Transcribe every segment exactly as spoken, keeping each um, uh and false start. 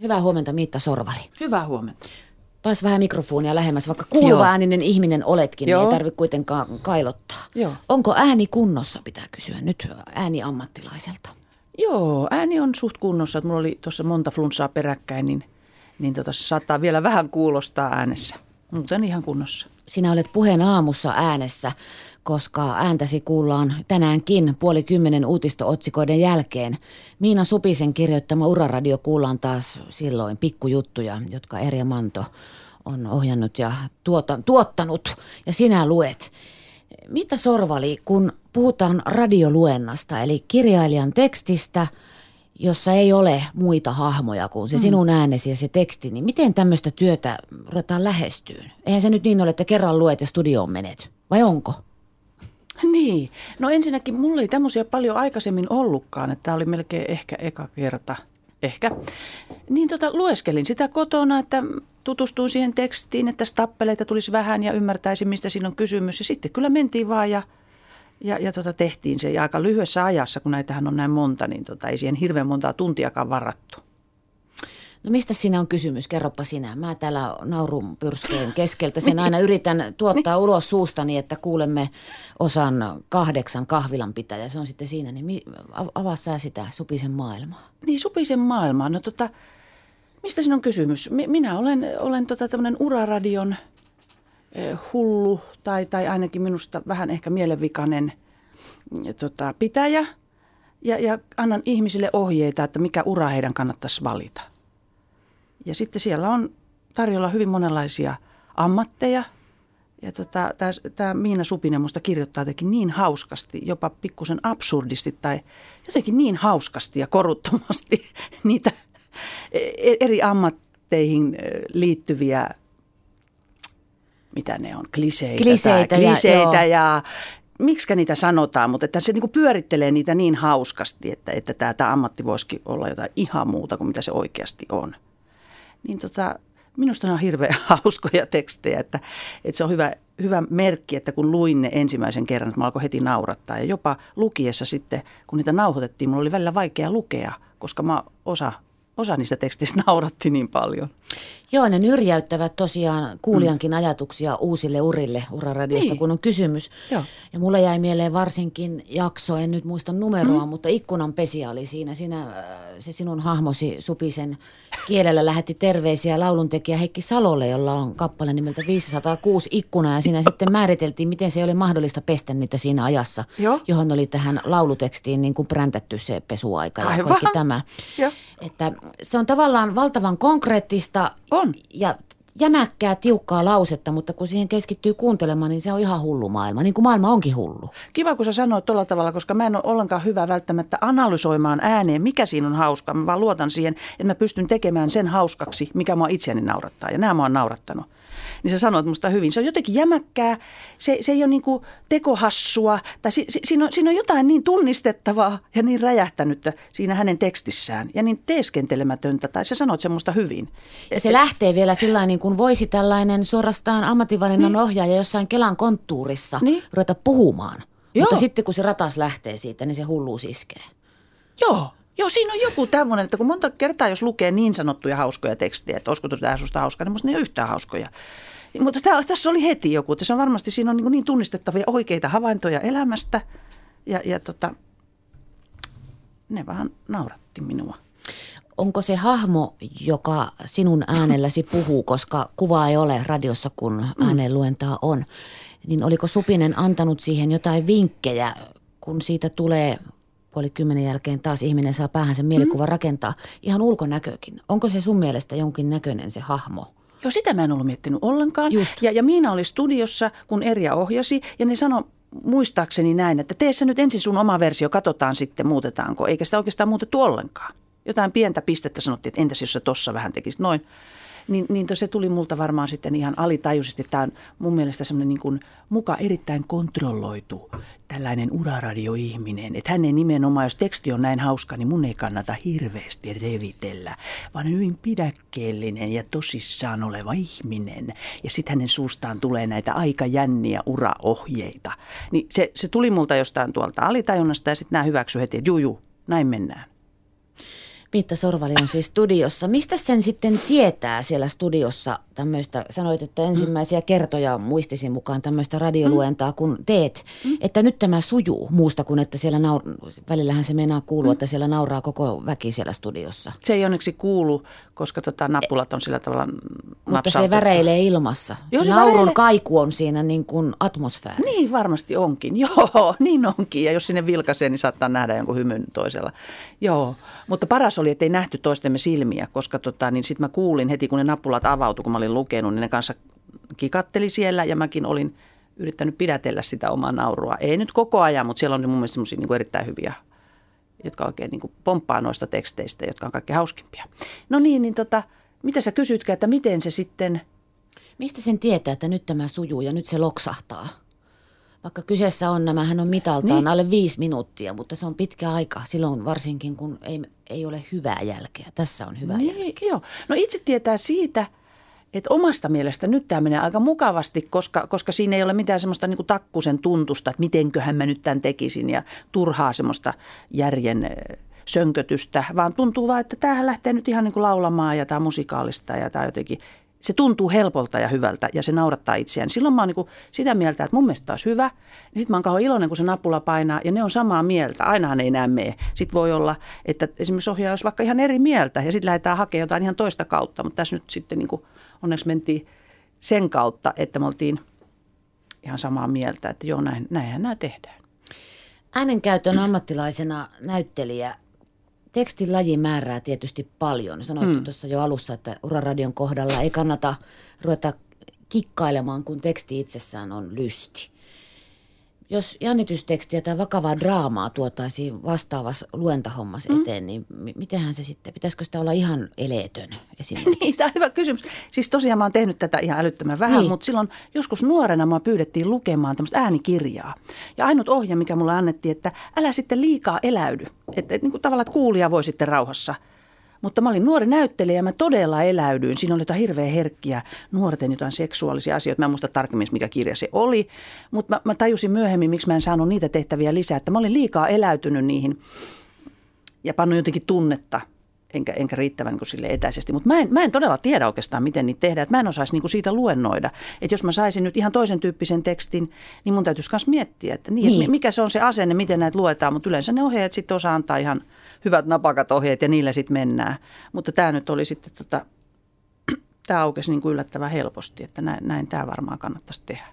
Hyvää huomenta, Miitta Sorvali. Hyvää huomenta. Paas vähän mikrofonia lähemmäs, vaikka kuuluva ääninen ihminen oletkin, Joo. niin ei tarvitse kuitenkaan kailottaa. Joo. Onko ääni kunnossa, pitää kysyä nyt ääni ammattilaiselta. Joo, ääni on suht kunnossa. Mulla oli tuossa monta flunssaa peräkkäin, niin, niin tota, se saattaa vielä vähän kuulostaa äänessä. Mutta on ihan kunnossa. Sinä olet Puheen aamussa äänessä, koska ääntäsi kuullaan tänäänkin puoli kymmenen uutisto-otsikoiden jälkeen. Miina Supisen kirjoittama Uraradio kuullaan taas silloin pikkujuttuja, jotka Erja Manto on ohjannut ja tuota, tuottanut, ja sinä luet. Miitta Sorvali, kun puhutaan radioluennasta, eli kirjailijan tekstistä, jossa ei ole muita hahmoja kuin se sinun äänesi ja se teksti, niin miten tämmöistä työtä ruvetaan lähestyyn? Eihän se nyt niin ole, että kerran luet ja studioon menet, vai onko? Niin, no ensinnäkin mulla ei tämmöisiä paljon aikaisemmin ollutkaan, että tämä oli melkein ehkä eka kerta, ehkä. Niin tota, lueskelin sitä kotona, että tutustuin siihen tekstiin, että stappeleita tulisi vähän ja ymmärtäisin, mistä siinä on kysymys. Ja sitten kyllä mentiin vaan ja, ja, ja tota, tehtiin se. Ja aika lyhyessä ajassa, kun näitähän on näin monta, niin tota, ei siihen hirveän montaa tuntiakaan varattu. No mistä siinä on kysymys? Kerropa sinä. Mä täällä naurun pyrskeen keskeltä sen aina yritän tuottaa ulos suustani, että kuulemme osan kahdeksan kahvilanpitäjä. Se on sitten siinä, niin avaa sä sitä Supisen maailmaa. Niin, Supisen maailmaa. No tota, mistä siinä on kysymys? Minä olen, olen tota tämmöinen Uraradion eh, hullu tai, tai ainakin minusta vähän ehkä mielenvikainen eh, tota, pitäjä. Ja, ja annan ihmisille ohjeita, että mikä ura heidän kannattaisi valita. Ja sitten siellä on tarjolla hyvin monenlaisia ammatteja. Ja tota, tämä Miina Supinen musta kirjoittaa jotenkin niin hauskasti, jopa pikkusen absurdisti tai jotenkin niin hauskasti ja koruttomasti niitä eri ammatteihin liittyviä, mitä ne on, kliseitä, kliseitä, tai, ja, kliseitä ja miksikä niitä sanotaan, mutta että se niinku pyörittelee niitä niin hauskasti, että, että tämä, tämä ammatti voisikin olla jotain ihan muuta kuin mitä se oikeasti on. Niin tota, minusta ne on hirveän hauskoja tekstejä, että, että se on hyvä, hyvä merkki, että kun luin ne ensimmäisen kerran, että mä alkoi heti naurattaa. Ja jopa lukiessa sitten, kun niitä nauhoitettiin, mulla oli välillä vaikea lukea, koska mä osa, osa niistä teksteistä nauratti niin paljon. Joo, ne nyrjäyttävät tosiaan kuulijankin mm. ajatuksia uusille urille Uraradiosta, niin. kun on kysymys. Joo. Ja mulle jäi mieleen varsinkin jakso, en nyt muista numeroa, mm. mutta Ikkunanpesijä oli siinä. Siinä se sinun hahmosi Supisen kielellä lähetti terveisiä lauluntekijä Heikki Salolle, jolla on kappale nimeltä viisisataakuusi ikkunaa. Ja siinä sitten määriteltiin, miten se ei ole mahdollista pestä niitä siinä ajassa, Joo. johon oli tähän laulutekstiin niin kuin präntätty se pesuaika ja Aivan. kaikki tämä. Joo. Että se on tavallaan valtavan konkreettista. On. Ja jämäkkää, tiukkaa lausetta, mutta kun siihen keskittyy kuuntelemaan, niin se on ihan hullu maailma, niin kuin maailma onkin hullu. Kiva, kun sä sanoit tuolla tavalla, koska mä en ole ollenkaan hyvä välttämättä analysoimaan ääneen, mikä siinä on hauskaa. Mä vaan luotan siihen, että mä pystyn tekemään sen hauskaksi, mikä mua itseäni naurattaa. Ja nämä mä oon naurattanut. Niin sä sanoit musta hyvin. Se on jotenkin jämäkkää, se, se ei ole niin kuin tekohassua, tai si, si, siinä, on, siinä on jotain niin tunnistettavaa ja niin räjähtänyttä siinä hänen tekstissään. Ja niin teeskentelemätöntä, tai sä sanoit semmoista hyvin. Ja se lähtee vielä sillä niin kuin voisi tällainen suorastaan ammatinvalinnan niin. ohjaaja jossain Kelan konttuurissa niin. ruveta puhumaan. Joo. Mutta sitten kun se ratas lähtee siitä, niin se hulluus iskee. Joo. Joo, siinä on joku tämmöinen, että kun monta kertaa jos lukee niin sanottuja hauskoja tekstejä, että olisiko tämä susta hauskaa, niin musta ne ei ole yhtään hauskoja. Mutta tää, tässä oli heti joku, että se on varmasti, siinä on niin, niin tunnistettavia oikeita havaintoja elämästä ja, ja tota, ne vähän nauratti minua. Onko se hahmo, joka sinun äänelläsi puhuu, koska kuva ei ole radiossa, kun äänenluentaa on, niin oliko Supinen antanut siihen jotain vinkkejä, kun siitä tulee puoli kymmenen jälkeen taas ihminen saa päähänsä mielikuva mm. rakentaa ihan ulkonäkökin. Onko se sun mielestä jonkin näköinen se hahmo? Joo, sitä mä en ollut miettinyt ollenkaan. Ja, ja Miina oli studiossa, kun Erja ohjasi, ja ne sanoi muistaakseni näin, että tee sä nyt ensin sun oma versio, katsotaan sitten muutetaanko, eikä sitä oikeastaan muutettu ollenkaan. Jotain pientä pistettä sanottiin, että entäs jos sä tossa vähän tekisit noin. Niin, niin se tuli multa varmaan sitten ihan alitajuisesti. Tämä on mun mielestä semmoinen niin kuin muka erittäin kontrolloitu tällainen uraradioihminen. Että hän ei nimenomaan, jos teksti on näin hauska, niin mun ei kannata hirveästi revitellä, vaan hyvin pidäkkeellinen ja tosissaan oleva ihminen. Ja sitten hänen suustaan tulee näitä aika jänniä uraohjeita. Niin se, se tuli multa jostain tuolta alitajunnasta ja sitten nämä hyväksy heti, että juu, juu, näin mennään. Miitta Sorvali on siis studiossa. Mistä sen sitten tietää siellä studiossa tämmöistä, sanoit, että ensimmäisiä kertoja muistisi mukaan tämmöistä radioluentaa, kun teet, mm. että nyt tämä sujuu muusta kuin, että siellä naur- välillähän se meinaa kuulua, mm. että siellä nauraa koko väki siellä studiossa. Se ei onneksi kuulu, koska tota, nappulat on sillä tavalla napsautettu. Mutta se väreilee ilmassa. Joo, se, se naurun väreile... kaiku on siinä niin kuin atmosfäärissä. Niin varmasti onkin, joo, niin onkin. Ja jos sinne vilkaisee, niin saattaa nähdä jonkun hymyn toisella. Joo, mutta paras oli, että ei nähty toistemme silmiä, koska tota, niin sitten mä kuulin heti, kun ne nappulat avautui, kun mä olin lukenut, niin ne kanssa kikatteli siellä ja mäkin olin yrittänyt pidätellä sitä omaa naurua. Ei nyt koko ajan, mutta siellä on mun mielestä semmoisia niin kuin erittäin hyviä, jotka oikein niin kuin pomppaa noista teksteistä, jotka on kaikkein hauskimpia. No niin, niin tota, mitä sä kysytkään, että miten se sitten... Mistä sen tietää, että nyt tämä sujuu ja nyt se loksahtaa? Vaikka kyseessä on, nämähän on mitaltaan niin. alle viisi minuuttia, mutta se on pitkä aika silloin varsinkin, kun ei, ei ole hyvää jälkeä. Tässä on hyvää niin, jälkeä. Joo. No itse tietää siitä, että omasta mielestä nyt tämä menee aika mukavasti, koska, koska siinä ei ole mitään semmoista niin kuin takkusen tuntusta, että mitenköhän mä nyt tämän tekisin ja turhaa semmoista järjen sönkötystä, vaan tuntuu vaan, että tämähän lähtee nyt ihan niin kuin laulamaan ja tämä on musikaalista ja tämä jotenkin... Se tuntuu helpolta ja hyvältä ja se naurattaa itseään. Silloin mä oon niin sitä mieltä, että mun mielestä taas hyvä. Sitten mä oon kauhean iloinen, kun se nappula painaa ja ne on samaa mieltä. Ainahan ei enää mene. Sitten voi olla, että esimerkiksi ohjaaja olisi vaikka ihan eri mieltä ja sitten lähdetään hakemaan jotain ihan toista kautta. Mutta tässä nyt sitten niin kuin onneksi mentiin sen kautta, että me oltiin ihan samaa mieltä, että joo, näin, näinhän nämä tehdään. Äänenkäytön ammattilaisena näyttelijä. Tekstin laji määrää tietysti paljon. Sanoit hmm. tuossa jo alussa, että Uraradion kohdalla ei kannata ruveta kikkailemaan, kun teksti itsessään on lysti. Jos jännitystekstiä tai vakavaa draamaa tuotaisiin vastaavassa luentahommassa eteen, mm. niin mitenhän se sitten, pitäisikö sitä olla ihan eleetön esimerkiksi? Niin, tämä on hyvä kysymys. Siis tosiaan mä oon tehnyt tätä ihan älyttömän vähän, niin. Mutta silloin joskus nuorena mua pyydettiin lukemaan tämmöistä äänikirjaa. Ja ainut ohje, mikä mulle annettiin, että älä sitten liikaa eläydy. Että et, niin kuin tavallaan, että kuulija voi sitten rauhassa. Mutta mä olin nuori näyttelijä ja mä todella eläydyin. Siinä oli jotain hirveän herkkiä nuorten jotain seksuaalisia asioita. Mä en muista tarkemmin, mikä kirja se oli. Mutta mä, mä tajusin myöhemmin, miksi mä en saanut niitä tehtäviä lisää. Että mä olin liikaa eläytynyt niihin ja pannut jotenkin tunnetta, enkä, enkä riittävän niin sille etäisesti. Mutta mä en, mä en todella tiedä oikeastaan, miten niitä tehdään. Että mä en osaisi niin siitä luennoida. Että jos mä saisin nyt ihan toisen tyyppisen tekstin, niin mun täytyisi myös miettiä, että niin, niin. Että mikä se on se asenne, miten näitä luetaan. Mutta yleensä ne ohjeet sitten osaa antaa ihan hyvät napakat ohjeet ja niillä sitten mennään. Mutta tämä nyt oli sitten, tota, tämä aukesi niin kuin yllättävän helposti, että näin, näin tämä varmaan kannattaisi tehdä.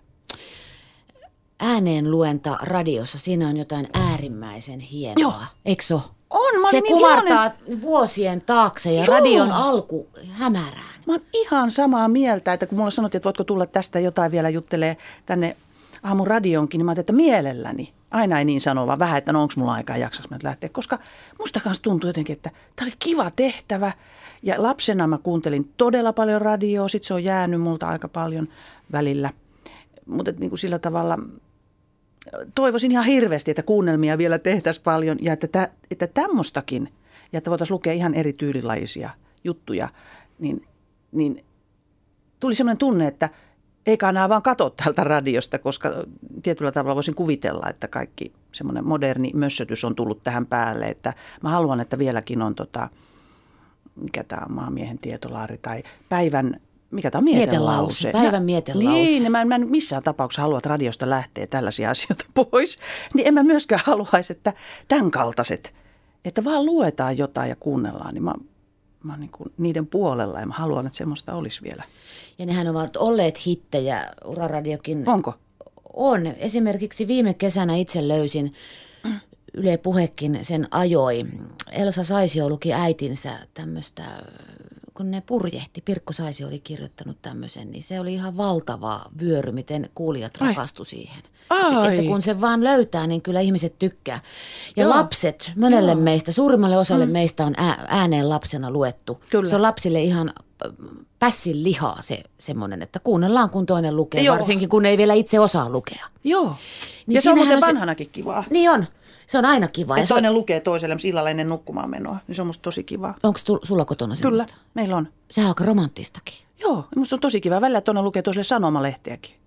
Ääneen luenta radiossa, siinä on jotain äärimmäisen hienoa, Joo. eikö se ole? On, mä se niin kumartaa iloinen. Vuosien taakse ja Joo. radion alku hämärään. Mä oon ihan samaa mieltä, että kun mulle sanottiin, että voitko tulla tästä jotain vielä juttelee tänne aamun radionkin, niin mä ajattelin, että mielelläni. Aina ei niin sano, vaan vähän, että no onko mulla aikaa, jaksas mä nyt lähteä. Koska musta kanssa tuntui jotenkin, että tämä oli kiva tehtävä. Ja lapsena mä kuuntelin todella paljon radioa, sit se on jäänyt multa aika paljon välillä. Mutta niin kuin sillä tavalla toivoisin ihan hirveästi, että kuunnelmia vielä tehtäisiin paljon ja että, tä, että tämmöistäkin, ja että voitaisiin lukea ihan eri tyylilajisia juttuja, niin, niin tuli sellainen tunne, että eikä enää vaan katso täältä radiosta, koska tietyllä tavalla voisin kuvitella, että kaikki semmoinen moderni mössötys on tullut tähän päälle. Että mä haluan, että vieläkin on, tota, mikä tämä on, maamiehen tietolaari tai päivän, mikä tämä on, mietelause. mietelause. Päivän mietelause. Niin, mä en, mä en missään tapauksessa halua, että radiosta lähtee tällaisia asioita pois. Niin en mä myöskään haluaisi, että tämän kaltaiset, että vaan luetaan jotain ja kuunnellaan, niin mä Mä oon niin kuin niiden puolella ja mä haluan, että semmoista olisi vielä. Ja nehän ovat olleet hittejä, Uraradiokin. Onko? On. Esimerkiksi viime kesänä itse löysin, Yle Puhekin sen ajoi. Elsa Saisio luki äitinsä tämmöistä, kun ne purjehti, Pirkko Saisio oli kirjoittanut tämmöisen, niin se oli ihan valtava vyöry, miten kuulijat rakastu siihen. Ai. Että kun se vaan löytää, niin kyllä ihmiset tykkää. Ja Joo. lapset, monelle Joo. meistä, suurimmalle osalle mm. meistä on ääneen lapsena luettu. Kyllä. Se on lapsille ihan pässin lihaa se semmoinen, että kuunnellaan kun toinen lukee, Joo. varsinkin kun ei vielä itse osaa lukea. Joo, niin ja se on muuten vanhanakin se... kivaa. Niin on. Se on aina kiva. Että toinen on... lukee toiselle illalla ennen nukkumaan menoa, niin se on musta tosi kivaa. Onko sulla kotona semmoista? Kyllä, meillä on. Sehän on aika romanttistakin. Joo, musta on tosi kiva. Välillä toinen lukee toiselle sanomalehteäkin.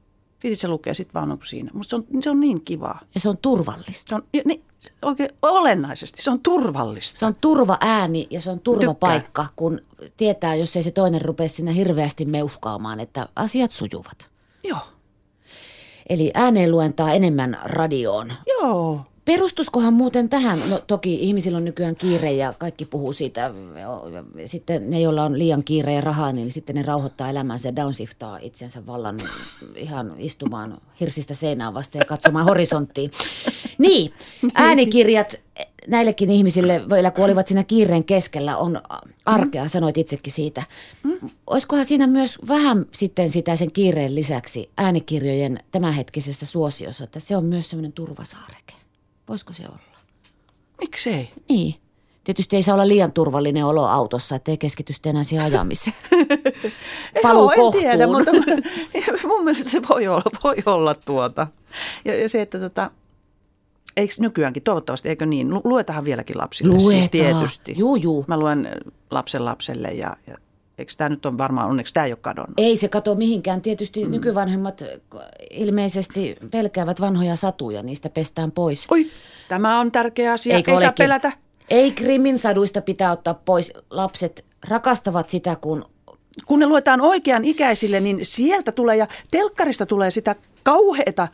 Viitit se lukea sitten vaan onko siinä. Musta se on, se on niin kivaa. Ja se on turvallista. Se on, niin, oikein olennaisesti. Se on turvallista. Se on turvaääni ja se on turvapaikka, Tykkään. kun tietää, jos ei se toinen rupea siinä hirveästi meuhkaamaan, että asiat sujuvat. Joo. Eli ääneen luentaa enemmän radioon. Joo. Perustuskohan muuten tähän, no toki ihmisillä on nykyään kiire ja kaikki puhuu siitä, sitten ne, joilla on liian kiire ja rahaa, niin sitten ne rauhoittaa elämänsä ja downshiftaa itsensä vallan ihan istumaan hirsistä seinään vasta ja katsomaan horisonttiin. Niin, äänikirjat näillekin ihmisille, vielä kun olivat siinä kiireen keskellä, on arkea, sanoit itsekin siitä. Olisikohan siinä myös vähän sitten sitä sen kiireen lisäksi äänikirjojen tämänhetkisessä suosiossa, että se on myös semmoinen turvasaareke? Voisiko se olla? Miksei? Niin. Tietysti ei saa olla liian turvallinen olo autossa, ettei keskity sitten enää siihen ajamiseen. Paluu Joo, kohtuun. En tiedä, mutta mun mielestä se voi olla, voi olla tuota. Ja, ja se, että tota, eikö nykyäänkin, toivottavasti, eikö niin? Luetahan vieläkin lapsille. Luetaan. Siis tietysti. Juu, juu. Mä luen lapsen lapselle ja, ja eikö tämä nyt on varmaan, onneksi tämä ei ole kadonnut. Ei se kato mihinkään. Tietysti mm. nykyvanhemmat ilmeisesti pelkäävät vanhoja satuja, niistä pestään pois. Oi, tämä on tärkeä asia, Eikö ei olekin? Saa pelätä. Ei Krimin saduista pitää ottaa pois. Lapset rakastavat sitä, kun... Kun ne luetaan oikean ikäisille, niin sieltä tulee ja telkkarista tulee sitä kauheata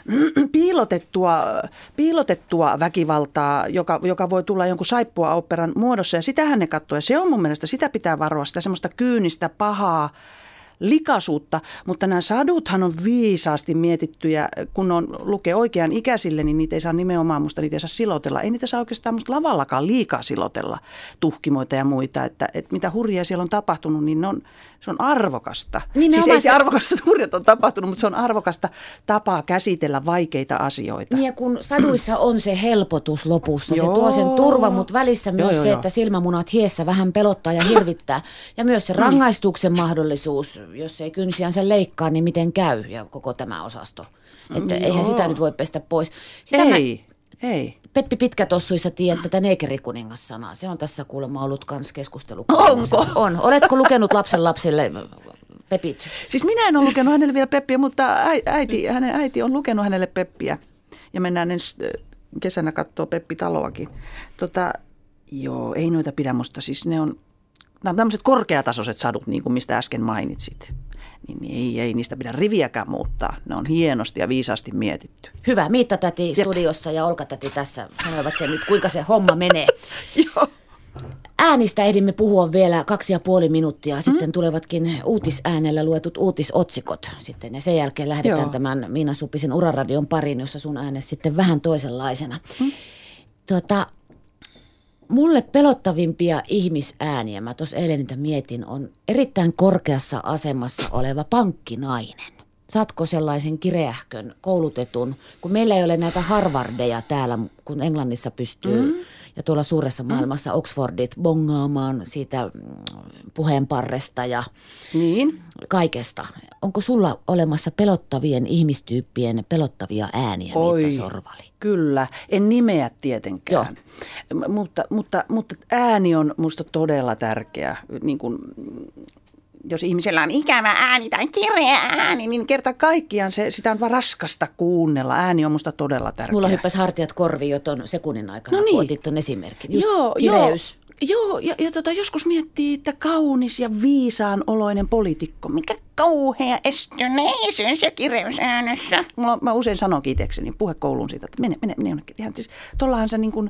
piilotettua, piilotettua väkivaltaa, joka, joka voi tulla jonkun saippua-operan muodossa. Ja sitähän ne katsoo. Ja se on mun mielestä, sitä pitää varoa, sitä semmoista kyynistä, pahaa, likaisuutta, mutta nämä saduthan on viisaasti mietittyjä, kun on lukee oikean ikäisille, niin niitä ei saa nimenomaan musta, niitä ei saa silotella. Ei niitä saa oikeastaan musta lavallakaan liikaa silotella, tuhkimoita ja muita, että, että mitä hurjia siellä on tapahtunut, niin ne on, se on arvokasta. Nimenomaan siis ei se arvokasta, että hurjat on tapahtunut, mutta se on arvokasta tapaa käsitellä vaikeita asioita. Niin ja kun saduissa on se helpotus lopussa, se tuo sen turva, mutta välissä myös joo, joo, se, joo. että silmämunat hiessä vähän pelottaa ja hirvittää. Ja myös se rangaistuksen mahdollisuus, jos ei kynsiänsä leikkaa, niin miten käy ja koko tämä osasto. Että joo. eihän sitä nyt voi pestä pois. Sitä ei, mä, ei. Peppi Pitkätossuissa tiedät tätä neekerikuningas-sanaa. Se on tässä kuulemma ollut kans keskustelu. Onko? On. Oletko lukenut lapsen lapsille Pepit? Siis minä en ole lukenut hänelle vielä Peppiä, mutta äiti, hänen äiti on lukenut hänelle Peppiä. Ja mennään ensi kesänä katsoa Peppi-taloakin. Tota, joo, ei noita pidä musta. Siis ne on, nämä on tämmöiset korkeatasoiset sadut, niin kuin mistä äsken mainitsit. Niin ei, ei niistä pidä riviäkään muuttaa. Ne on hienosti ja viisaasti mietitty. Hyvä. Miitta-täti studiossa ja Olka-täti tässä sanoivat sen nyt, kuinka se homma menee. Joo. Äänistä ehdimme puhua vielä kaksi ja puoli minuuttia. Sitten mm. tulevatkin uutisäänellä luetut uutisotsikot. Sitten ja sen jälkeen lähdetään Joo. tämän Miina Supisen Uraradion pariin, jossa sun äänes sitten vähän toisenlaisena. Mm. Tuota, mulle pelottavimpia ihmisääniä, mä tuossa eilen niitä mietin, on erittäin korkeassa asemassa oleva pankkinainen. Saatko sellaisen kireähkön, koulutetun, kun meillä ei ole näitä Harvardeja täällä, kun Englannissa pystyy mm. ja tuolla suuressa maailmassa Oxfordit bongaamaan siitä puheenparresta ja niin. kaikesta. Onko sulla olemassa pelottavien ihmistyyppien pelottavia ääniä, Oi, Miitta Sorvali? Kyllä, en nimeä tietenkään, M- mutta, mutta, mutta ääni on musta todella tärkeä, niin kuin... Jos ihmisellä on ikävä ääni tai kireä ääni, niin kerta kaikkiaan se, sitä on vaan raskasta kuunnella. Ääni on musta todella tärkeä. Mulla hyppäsi hartiat korviin jo ton sekunnin aikana, no niin. kun otit ton esimerkin. Just joo, kireys. Joo, joo ja, ja tota, joskus miettii, että kaunis ja viisaan oloinen poliitikko. Mikä kauhea estyneisyys ja kireys äänessä. Mä, mä usein sanonkin itsekseni puhekouluun siitä, että mene, mene, mene jonnekin. Siis, tuollahan sä niin kuin...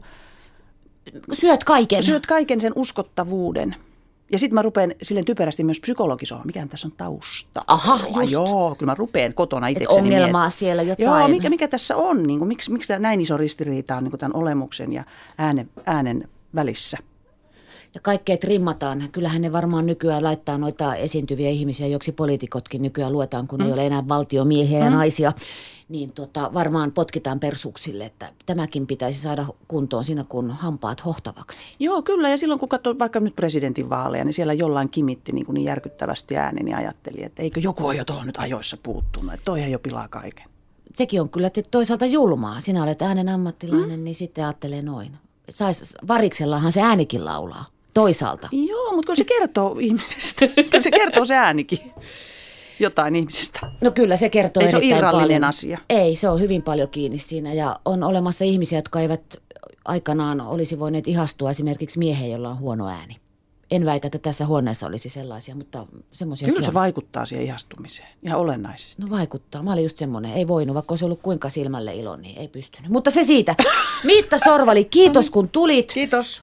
Syöt kaiken. Syöt kaiken sen uskottavuuden. Ja sitten mä rupean silleen typerästi myös psykologisoa, mikä tässä on tausta. Aha, just. Joo, kyllä mä rupean kotona itsekseni. Et ongelmaa miet... siellä jotain. Joo, mikä, mikä tässä on, niin kuin, miksi, miksi näin iso ristiriita on niin kuin tämän olemuksen ja äänen, äänen välissä. Ja kaikkea trimmataan. Kyllähän ne varmaan nykyään laittaa noita esiintyviä ihmisiä, joksi poliitikotkin nykyään luetaan, kun mm. ei ole enää valtiomiehiä ja mm. naisia. Niin tota, varmaan potkitaan persuksille, että tämäkin pitäisi saada kuntoon siinä, kun hampaat hohtavaksi. Joo, kyllä. Ja silloin, kun katsoo vaikka nyt presidentin vaaleja, niin siellä jollain kimitti niin, kuin niin järkyttävästi äänen ja ajatteli, että eikö joku ole jo tuohon nyt ajoissa puuttunut, että toihan jo pilaa kaiken. Sekin on kyllä toisaalta julmaa. Sinä olet äänen ammattilainen, mm. niin sitten ajattelee noin. Sais, variksellahan se äänikin laulaa. Toisaalta. Joo, mutta kun se kertoo ihmisestä. Kyllä se kertoo se äänikin. jotain ihmisestä? No kyllä se kertoo Ei se erittäin ole irrallinen paljon. asia. Ei, se on hyvin paljon kiinni siinä ja on olemassa ihmisiä, jotka eivät aikanaan olisi voineet ihastua esimerkiksi mieheen, jolla on huono ääni. En väitä, että tässä huoneessa olisi sellaisia, mutta semmoisia. Kyllä se on. Vaikuttaa siihen ihastumiseen, ihan olennaisesti. No vaikuttaa. Mä olin just semmoinen, ei voinut, vaikka olisi ollut kuinka silmälle ilo, niin ei pystynyt. Mutta se siitä. Miitta Sorvali, kiitos kun tulit. Kiitos.